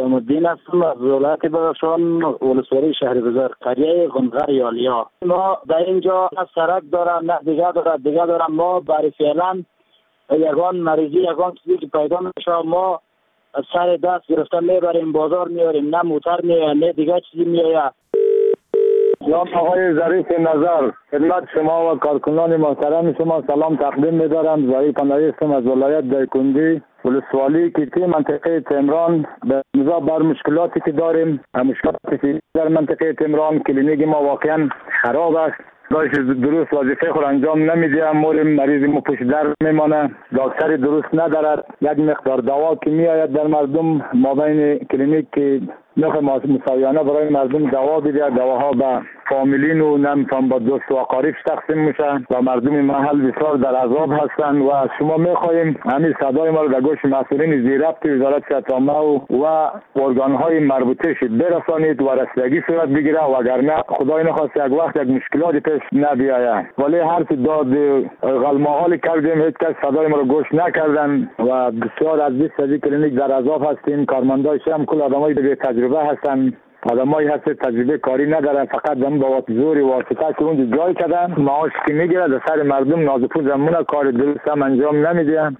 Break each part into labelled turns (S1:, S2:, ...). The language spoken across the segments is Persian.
S1: سلام الدین هستم از ولایت بدخشان، ولسوالی شهر بزرگ، قریه غنغر یالیا. ما در اینجا نه سرک داره نه دیگه داره. ما برای فعلا یگان مریضی یگان چیزی که پیدا میشه ما سر دست گرفته میبریم بازار میاریم، نه موتر میاد نه دیگه چیزی میاد.
S2: نام آقای ظریف نظر، خدمت شما و کارکنان محترم شما سلام تقدیم می‌دارم. ظریف نظر هستم از ولایت دایکندی ولسوالی کیتی منطقه تمران. به نظر بر مشکلاتی که داریم، مشکلاتی که در منطقه تمران کلینیک ما واقعا خراب است، داشت درست وظیفه خود انجام نمیده. مریض ما پشت در میمانه، دکتری درست ندارد. یک مقدار دوا که میآید در مردم مابین کلینیک که نرخ مساویانه برای مردم دوا بده، دواها به فامیلین و نمیتون با دوست و اقارب تقسیم میشن و مردم محل بسیار در عذاب هستند و از شما میخواهیم همین صدای ما رو در گوش مسئولین زیربط وزارت صحت عامه و ارگانهای مربوطه شد برسانید و رسیدگی صورت بگیره، وگرنه خدای نخواست یک وقت یک مشکلاتی پیش نبیاید. ولی هر چی داد غلماحالی کردیم هیچ کس صدای ما رو گوش نکردن و بسیار از 20 کلینیک در عذاب هستیم. کارمندای هم کل آدمای بی تجربه هستن، آدمایی هست تجربه کاری ندارن، فقط دم با زور واسطه که اونجا جای کردن معاش که میگیره در سر مردم نازپور زمونه کار درست هم انجام نمیدن.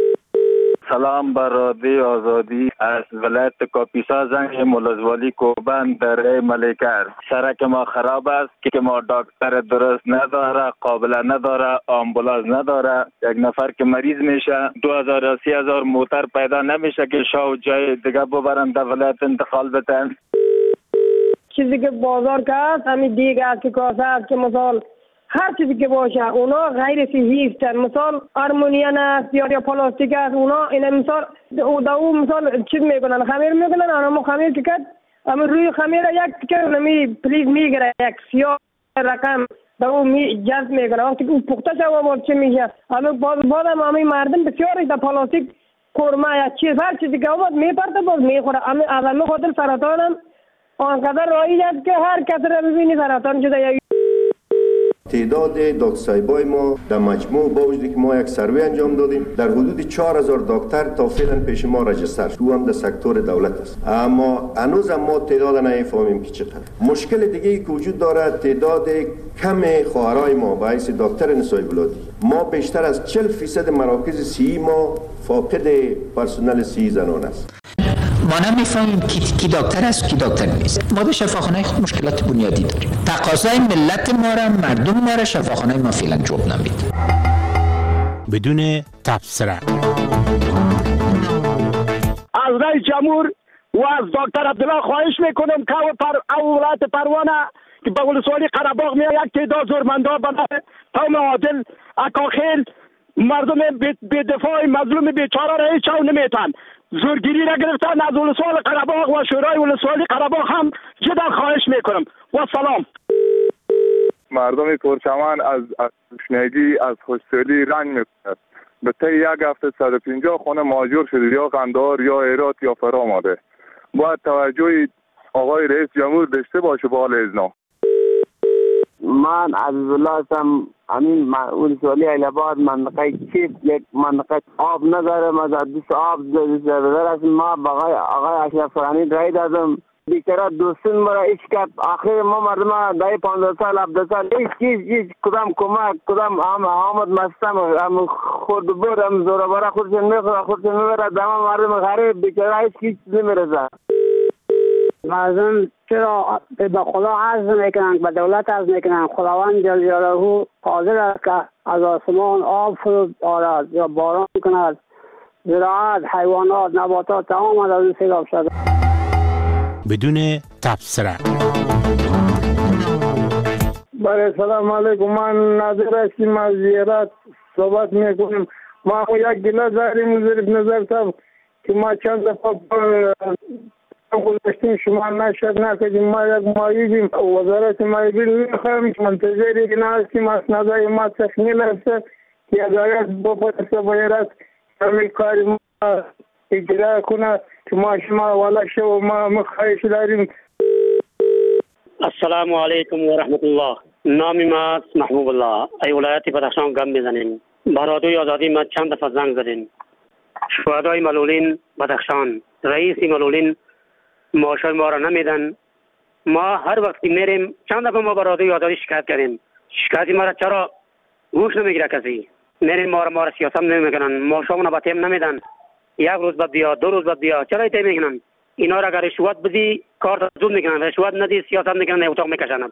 S3: سلام بر رادیو آزادی از ولایت کاپیسا زنگ ملازوالی کوبند در ملیکر. سرک ما خراب است که ما دکتر درست نداره، قابله نداره، آمبولانس نداره. یک نفر که مریض میشه 2000 یا 3000 موتر پیدا نمیشه که شاو جای دیگه ببرن در ولایت انتقال بدن.
S4: چیزی که بازار که هست همین دیگه است که کاسه است که مثال هر چیزی که باشه اونا غیر صحی هستن. مثال آرمونیان است یا پلاستیک است، اونا این مثال او مثال چیز میکنن، خمیر میکنن. اما خمیر که کرد اما روی خمیر یک تکه نمی پلیز میگیره، یک سیاه رقم دو جذب میکنه. وقتی که پخته شده بود چه میشه؟ اما بعدم همه مردم بسیار در پلاستیک کورما یا چیز هر چیزی که اومد میپرده باز میخوره. اما اول خاطر سرطان هم آنقدر رایج است که هر کس را ببینی سرطان شده.
S5: تعداد دکترای ما در مجموع با وجودی که ما یک سروی انجام دادیم در حدود 4000 دکتر تا فعلا پیش ما رجستر شد، هم در سکتور دولت است. اما هنوز ما تعداد نمیفهمیم که چقدر. مشکل دیگه ای که وجود داره تعداد کم خواهرای ما با حیث دکتر نسای ولادی. ما بیشتر از 40% مراکز صحی ما فاقد پرسنل صحی زنان است.
S6: ما نمیفهمیم کی دکتر است کی دکتر نیست. ما به شفاخانه خود مشکلات بنیادی داریم. تقاضای ملت ما را، مردم ما را شفاخانه ما فعلا جواب نمیده.
S7: بدون تبصره
S8: از رئیس جمهور و از دکتر عبدالله خواهش میکنم که ولایت پروانه که به ولسوالی قره‌باغ میاد یک تعداد زورمندا بنده قوم عادل اکاخیل مردم به دفاع مظلوم بیچاره را هیچ چاو نمیتن. زورگیری را گرفتن. از ولسوالی قره‌باغ و شورای ولسوالی قره‌باغ هم جدا خواهش میکنم و سلام.
S9: مردم پرچمن از تشنگی از خوشحالی رنج میکنند. به طی یک هفته 150 خانه مهاجر شده، یا قندهار یا هرات یا فرا آمده. باید توجه آقای رئیس جمهور داشته باشه به حال ازنا.
S10: من عزیزالله هستم. همین ولسوالی ایل‌آباد منطقه چیپ یک منطقه آب ندارم. از دوست آب زدر هستم. ما با آقای اشرف فرانی رای دادم. بیچاره دوستون مرا ایش کرد. آخر ما مردم دای 15 سال 17 سال هیچ کدام کمک کدام آمد مستم خورد بود هم زورا برا خودشون میخوره خودشون میبره دم مردم غریب بیچاره هیچ چیزی نمیرسه.
S11: مردم چرا به خدا عرض میکنن، به دولت عرض میکنن. خداوند جل جلاله قادر است که از آسمان آب فرود آرد یا باران کند، زراعت، حیوانات، نباتات تمام از این سیلاب شده.
S7: بدون تبصره.
S2: برای سلام علیکم، من ناظر هستیم از زیارت صحبت میکنیم. ما یک گله داریم ظریف نظر صاحب که ما چند دفعه گذاشتیم شما نشد نکردیم. ما یک ماییدیم وزارت ماییدیم میخوایم که منتظری که نهستیم اسنادای ما تکمیل است که هدایت بپرسه باید همین کاری ما اجرا کنه که ما شما والا شو ما مخواهش داریم.
S12: السلام علیکم و رحمت الله. نام ما محبوب الله. ای ولایت بدخشان گم میزنیم. با رادیوی آزادی ما چند دفعه زنگ زدیم. شهدای معلولین بدخشان، رئیس معلولین معاشای ما را نمیدن. ما هر وقت میریم چند دفعه ما به رادیوی آزادی شکایت کردیم، شکایت ما را چرا گوش نمیگیره کسی؟ میریم ما را سیاست نمیکنن، معاشمون به تیم نمیدن، یک روز بعد بیا، 2 روز بعد بیا، چرا تیم میکنن؟ اینا را اگر رشوت بدی کار زود میکنن، رشوت ندی سیاست میکنن، اتاق میکشن.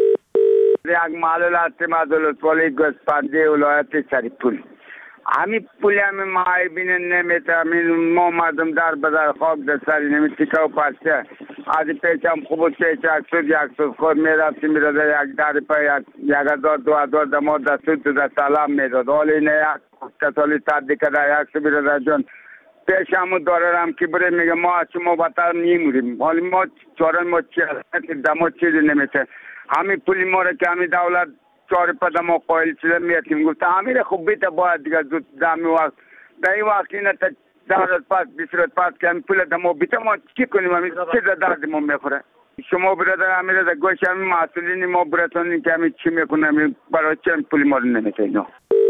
S13: یک معلول هستیم از ولسوالی گوسفندی ولایت سریپول. همین پولی همین ماهی بینه نمیتونیم، ما مردم در بدر خاک در سری نمیتیکه و پسته از پیچم خوب پیچ یک سود خود میرفتیم میرده یک در پای 1000 2000 دما دستود تو در سلام میداد. حالی اینه یک کسالی تردی که در یک سو میرده جون پیش همون دارم که بره میگه ما از شما بطر نیموریم. حالی ما چاره ما چی هست دما چیزی نمیشه. همین پولی ما را که همین دولت 4 پا ما قایل شده میتیم گفت همین خوب بیت باید دیگه زود دمی وقت در این وقت اینه تا 10 روز پس 20 روز پس که همین پول دما بیت ما چی کنیم؟ همین چی درد ما میخوره؟ شما برادر همین را گوش همین مسئولین ما براتونی که همین چی میکنه برای چه پولی ما رو نمیته اینا.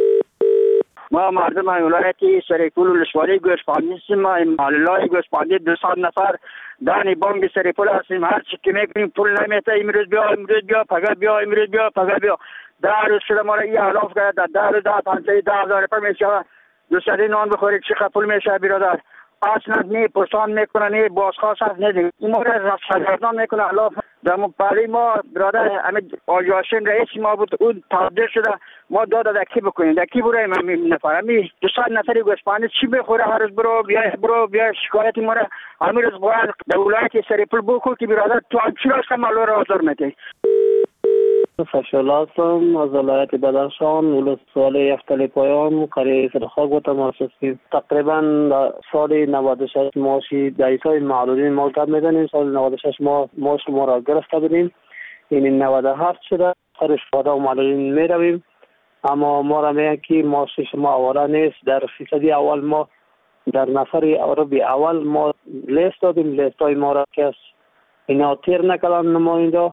S14: ما مردم ولایتی سریپول ولسوالی گوسفندی هستیم. ما معلولای گوسفندی 200 نفر دانی بانک سریپول هستیم. هر چی که میکنیم پول نمیته. امروز بیا پگاه بیا، امروز بیا پگاه بیا. 10 روز شده ما را این حلاف کرده. 10 روز 10,000 روپیه میشه. دوستانی نان بخورید چقدر پول میشه برادر؟ اصلا نه پرسان میکنه نه بازخواست هست نه دیگه. این ما را رفتگردان میکنه حلاف. در پری ما برادر همین آجاشین رئیس ما بود، اون تبدیل شده. ما داده دکی بکنیم، دکی براییم همین نفر همین 200 نفری گوسفندی چی بخوره؟ هر روز برو بیا شکایت ما را همین روز باید در ولایت سریپول بکن که برادر تو هم چی راست مالو را آزار میدی.
S15: فشل هستم از ولایت بدخشان، ولسوالی یفتلی پایان، قریه سرخاک و تماس هستیم. تقریبا سال 96 معاشی دیسای معلولین ما کم میدنیم. سال 96 معاش ما را گرفته بدیم. این 97 شده خرش فاده و معلولین میرویم، اما ما را میگن که معاش شما آواره نیست. در فیصدی اول ما در نفر عربی اول ما لیست دادیم، لیست های ما را کس اینا تیر نکلن نماینده.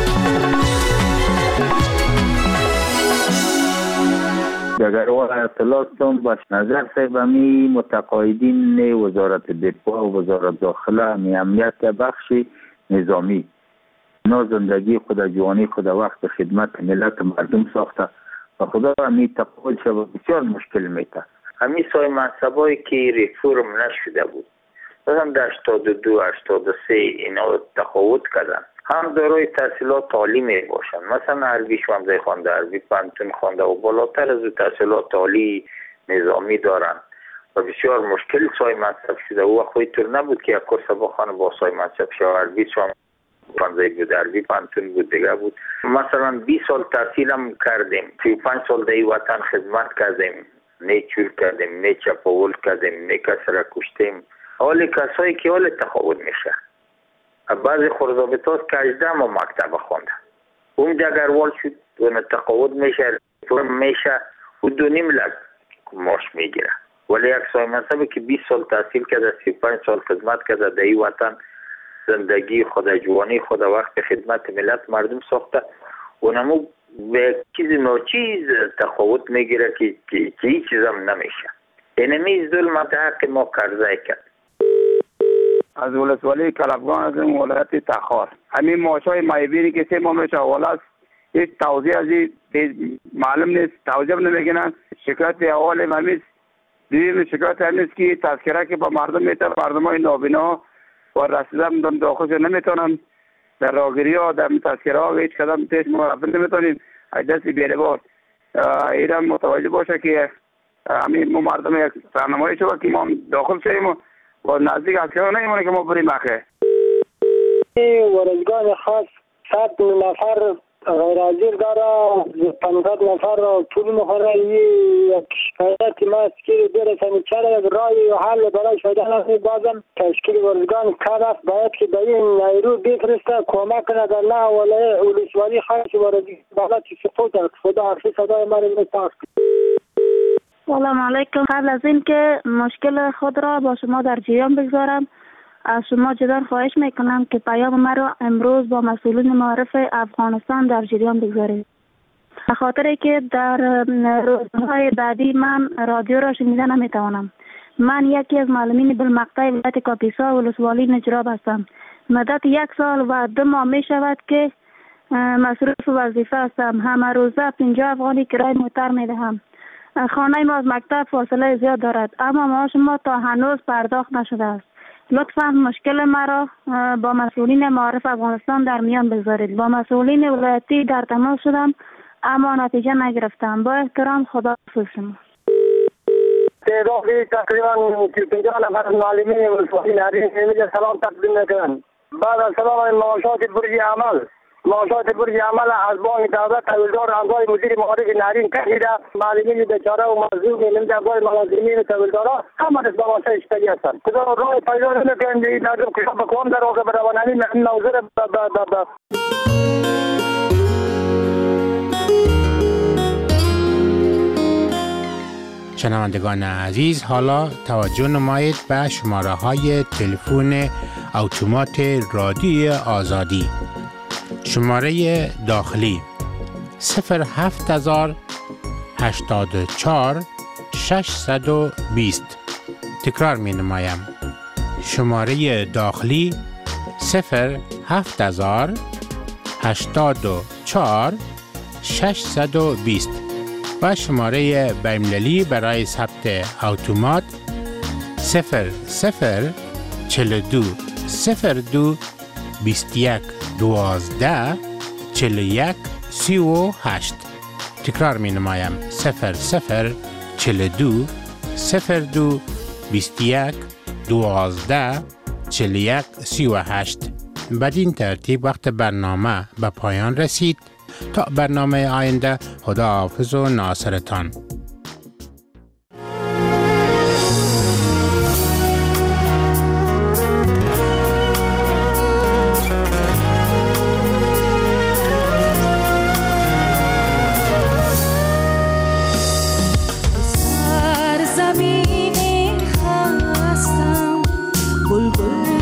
S16: اگر اطلاعاتم باش نظر صاحبمی متقاعدین وزارت دفاع و وزارت داخله امنیت بخش نظامی نا زندگی خود جوانی خود وقت خدمت ملت مردم ساخته و خدا همی تقاعد شد بسیار مشکل میته. همی سای منصبایی که ریفورم نشده بود مثلا در 82 83 اینا تقاعد کردن، هم دارای تحصیلات عالی می باشند. مثلا عربی شوامزه خوانده، عربی پانتون خوانده و بالاتر از تحصیلات عالی نظامی دارند و بسیار مشکل سای منصب شده. او خودی طور نبود که یک کورس بخوانه با سای منصب شده. عربی شوامزه بود، عربی پانتون بود دیگه بود. مثلا 20 سال تحصیلم کردیم، 35 سال در وطن خدمت کردیم، نه چور کردیم، نه چپاول کردیم، نه کس را کشتیم. حال کسایی که حال تقاعد میشه. بعضی خورزابطاست که 18 ما مکتب خونده، اون جگروال شد و تقاعد میشه و 2.5 لک معاش میگیره. ولی یک سای منصبی که 20 سال تحصیل کرده، 35 سال خدمت کرده در این وطن، زندگی خود جوانی خود وقت خدمت ملت مردم ساخته، اونمو به چیز ناچیز تقاعد میگیره که هیچ چیز هم نمیشه. اینمی ظلم حق ما کرده کرد.
S13: از ولسوالی کلبگان از این ولایت تخار همین معاشای مایبیری که 3 ماه میشه اول است، هیچ توضیح از این معلوم نیست، توضیح نمیگنن. شکایت اول همیست، دویم شکایت همیست که تذکره که با مردم میتن، مردم های نابینا و رسیدن داخلش نمیتونن در راگیری ها در تذکره ها هیچ قدم پیش ما رفتن نمیتونیم. دستی بیربار ایران متوجه باشه که همین ما مردم یک راهنمایی شد که ما داخل شدیم و نزدیک از که نمیمونه که ما بریم اخه.
S11: ورزگان خاص 100 نفر غیر حاضر داره، 500 نفر پول مخوره. یک شکایت ما است که برسنی چرا رای و حل برای شدن است. بازم تشکیل ورزگان کار است، باید که به این نیرو بفرسته کمک کنه در نه ولسوالی خاص ورزگان بالا چی سپوت خدا حافظ صدای من میتاست.
S17: سلام علیکم. قبل از این که مشکل خود را با شما در جریان بگذارم، از شما جدا خواهش میکنم که پیام مرا امروز با مسئولین معارف افغانستان در جریان بگذارید. به خاطر که در روزهای بعدی من رادیو را شنیده نمیتوانم. من یکی از معلمین بالمقطع ولایت کاپیسا ولسوالی نجراب هستم. مدت 1 سال و 2 ماه می شود که مصروف وظیفه هستم. همه روزه 50 افغانی کرایه موتر می دهم. خانه ما از مکتب فاصله زیاد دارد، اما معاش ما تا هنوز پرداخت نشده است. لطفا مشکل مرا با مسئولین معارف افغانستان در میان بگذارید. با مسئولین ولایتی در تماس شدم اما نتیجه نگرفتم. با احترام، خداحافظ شما.
S2: تعدادی تقریبا 50 نفر معلمین ولسوالی نارین سلام تقدیم میکنند. بعد از سلام معاشات برج عمل از بانک دولت تحویلدار همراه مدیر معارف نارین کشیده. معلمین بیچاره و مظلوم نمیدونم ملازمین تحویلدارا همه از بامانسه اشتری هستند. خدا راه پیدا نمیکنند این مردم که به قوم در واقع بروانانی نوزر
S7: شنوندگان عزیز، حالا توجه نمایید به شماره های تلفن اتومات رادیوی آزادی. شماره داخلی 07084 620. تکرار می نمایم. شماره داخلی 07084 620 و شماره بین‌المللی برای ثبت اتومات 0042 02 21 12 41 38. تکرار می نمایم. 0042 02 21 12 41 38. بدین ترتیب وقت برنامه به پایان رسید. تا برنامه آینده، خداحافظ و ناصرتان.
S18: سر زمین خستم بلبل